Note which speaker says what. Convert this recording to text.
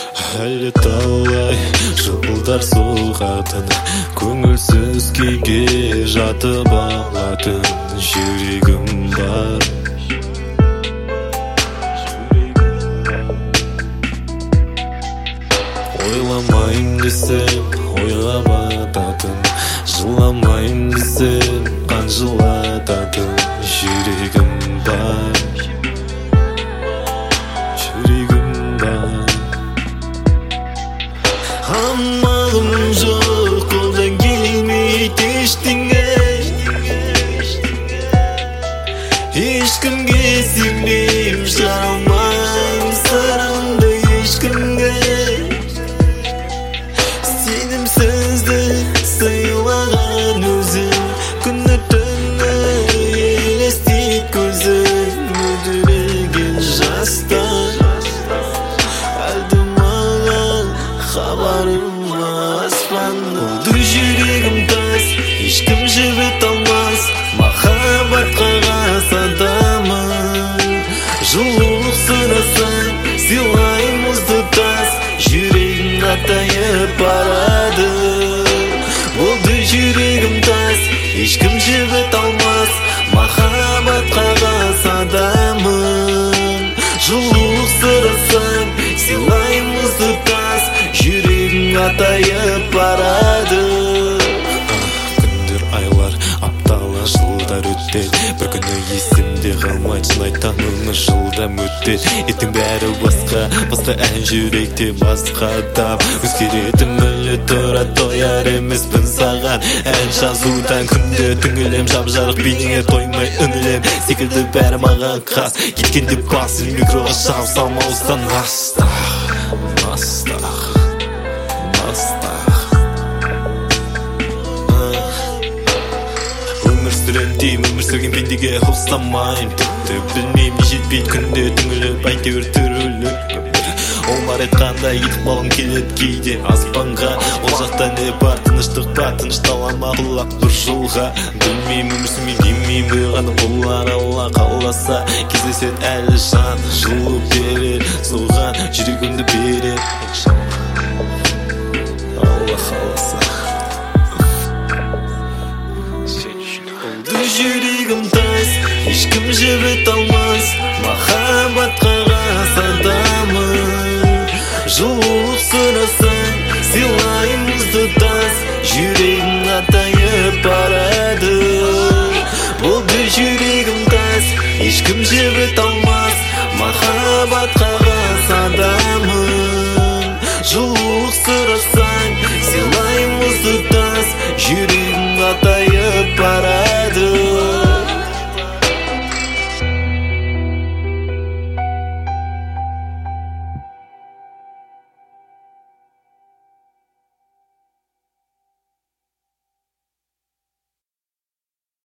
Speaker 1: Әлі талай жылдар соғатын, көңілсіз күйге жатып алатын жүрегім бар. Ойламайын десем ойға бататын, жыламайын десем қан жылататын жүрегім бар. Амалым жоқ, қолдан келмейді ештеңе, ешкімге сенбеймін, шығара алмаймын сырымды ешкімге. Сенімсізді сыйлаған өзім, күні түні елестейді көзім, мөлдіреген жастар. Әлде маған хабарым аспан болды, жүрегім тас, ешкім жібіт алмас, махаббатқа қас адамын. Жылулық сұрасаң, сыйлайын мұзды тас, жүрегім қатайып барады. Болды жүрегім тас, ешкім жібіт алмас, махаббатқа қас адамын. Жылулық сұрасаң, сыйлайын мұзды тас, жүрегім қатайып барады. Күндер, айлар, апталар, жылдар өтеді, бір күні есімде қалмайды, шын айтсам өмір жылдам өтеді. Ертең бәрі басқа, басқа ән жүректе басқа тап. Өзгеретін мүлі тұра тояр емеспін саған, ән жазудан күнде түңілем, жап-жарық бейнеңе тоймай үнілем. Секілді бәрі маған қас, кеткенде басын микроға шағып салмауыздан астақ. Өмір сүрем дейм, өмір сүрген пендеге ұқсамайым, тіпті білмейм не жетпейді күнде түңіліп, әйтеуір түріліп. Олар айтқанда етіп балым келеді кейде аспанға, ол жақта не бар, тыныштық бар, тынышталама құлақ бір жолға. Білмейм өмір сүрмейм демейм, бұйғаны олар Алла қаласа, кездеседі әлі жан, жылу берер, соған жүрегімді берер Алла қаласа. Болды жүрегім тас, ешкім жібіт алмас, махаббатқа қас адамын. Жылулық сұрасаң, сыйлайын мұзды тас, жүрегім қатайып барады. Болды жүрегім тас, ешкім жібіт алмас, махаббатқа қас адамын. Жылулық сұрасаң, сыйлайын мұзды тас, жүрегім қатайып